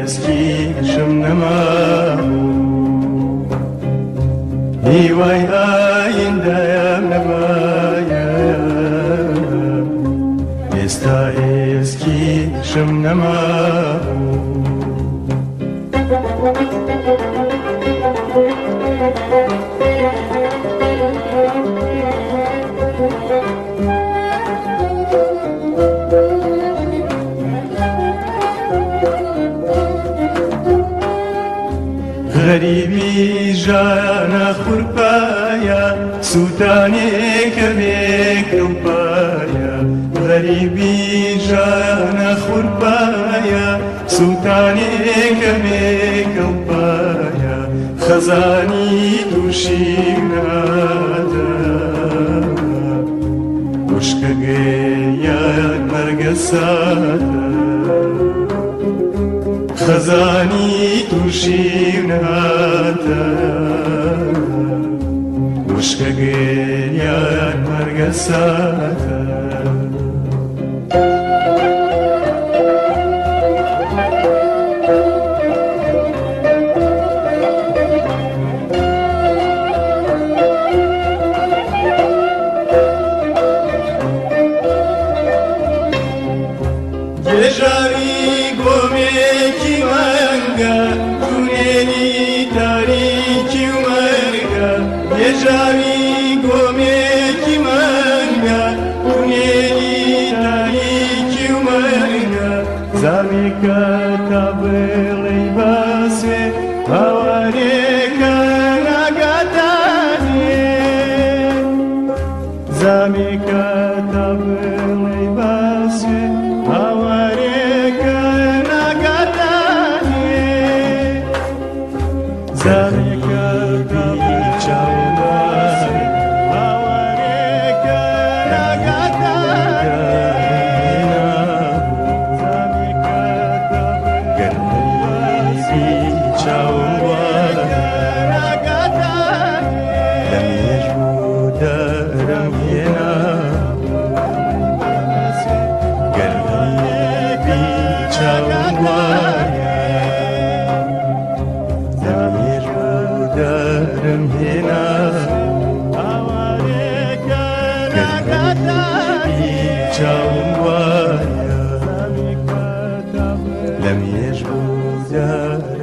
ئێستاێسکیشم نەمابوو هیوای ئایندەیەم نەمایە ئێستا ئێسکیشم نەمابوو غەریبی ژانە خوورپایە سووتانێکە بێکەڵپایە غەریبی ژانە خوورپایە سووتانێکە بێکەڵپایە خەزانی تووشی نادە وشکە گەیان مەرگە سادە خەزانی تووشی نهاتە وشکە گەیان مەرگە سادە گێژاوی گۆمێکی مەنگە تونێنی تاریکی و مەرگە گێژاوی گۆمێکی مەنگە تونێنی تاریکی و مەرگە زامیکە تا بڵێی باسێ هاوارێکە ناگاتانێ زامیکە تا بڵێی باسێ هاوارێکە ناگاتانێ زامیکە چاوەڕێ هاوارێکە ناگاتانێ زامیکە گەرمەی چاوەڕێ ناگاتانێ لەمێژ بوو دەرم هێنا دەرم هێنا هاوارێکە ناگاتانێ چاوم وایە لەمێژ بوو